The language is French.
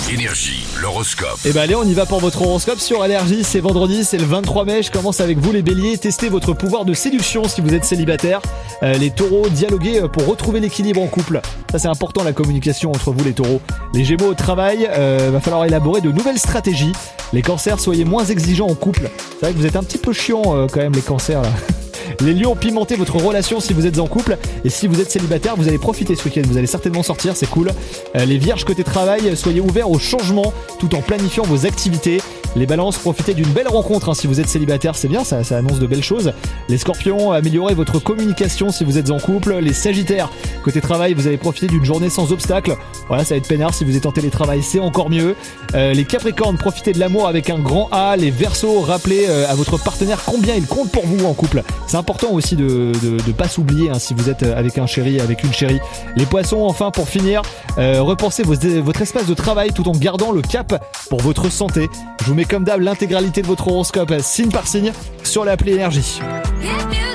Énergie, l'horoscope. Et allez, on y va pour votre horoscope sur Énergie. C'est vendredi, c'est le 23 mai. Je commence avec vous les béliers. Testez votre pouvoir de séduction si vous êtes célibataire. Les taureaux, dialoguez pour retrouver l'équilibre en couple. Ça c'est important, la communication entre vous les taureaux. Les gémeaux, au travail, va falloir élaborer de nouvelles stratégies. Les cancers, soyez moins exigeants en couple. C'est vrai que vous êtes un petit peu chiants quand même les cancers là. Les lions, pimentez votre relation si vous êtes en couple. Et si vous êtes célibataire, vous allez profiter ce week-end. Vous allez certainement sortir, c'est cool. Les vierges, côté travail, soyez ouverts au changement tout en planifiant vos activités. Les balances, profitez d'une belle rencontre si vous êtes célibataire, c'est bien, ça annonce de belles choses. Les scorpions, améliorez votre communication si vous êtes en couple. Les sagittaires, côté travail, vous allez profiter d'une journée sans obstacle. Voilà, ça va être peinard si vous êtes en télétravail, c'est encore mieux. Les capricornes, profitez de l'amour avec un grand A. Les verseaux, rappelez à votre partenaire combien il compte pour vous en couple. C'est important aussi de pas s'oublier si vous êtes avec un chéri, avec une chérie. Les poissons, enfin, pour finir, repensez votre espace de travail tout en gardant le cap pour votre santé. Je vous mets comme d'hab l'intégralité de votre horoscope signe par signe sur l'appli Énergie.